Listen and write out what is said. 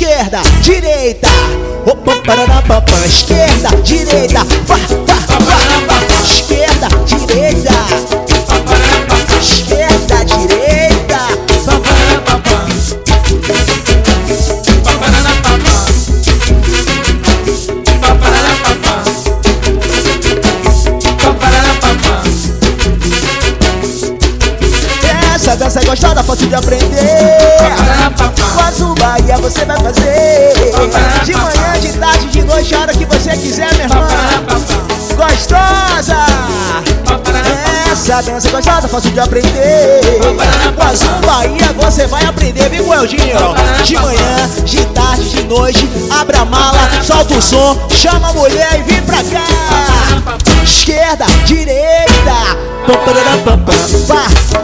esquerda, direita, esquerda, direita, vá, esquerda, direita, esquerda, direita, essa dança é gostosa, fácil de aprender. Com Azul Bahia você vai fazer. De manhã, de tarde, de noite, a hora que você quiser, minha irmã. Gostosa! Essa dança é gostosa, fácil de aprender. Com Azul Bahia você vai aprender. Vem com o Eldinho. De manhã, de tarde, de noite, abra a mala, solta o som, chama a mulher e vem pra cá. Esquerda, direita, vá.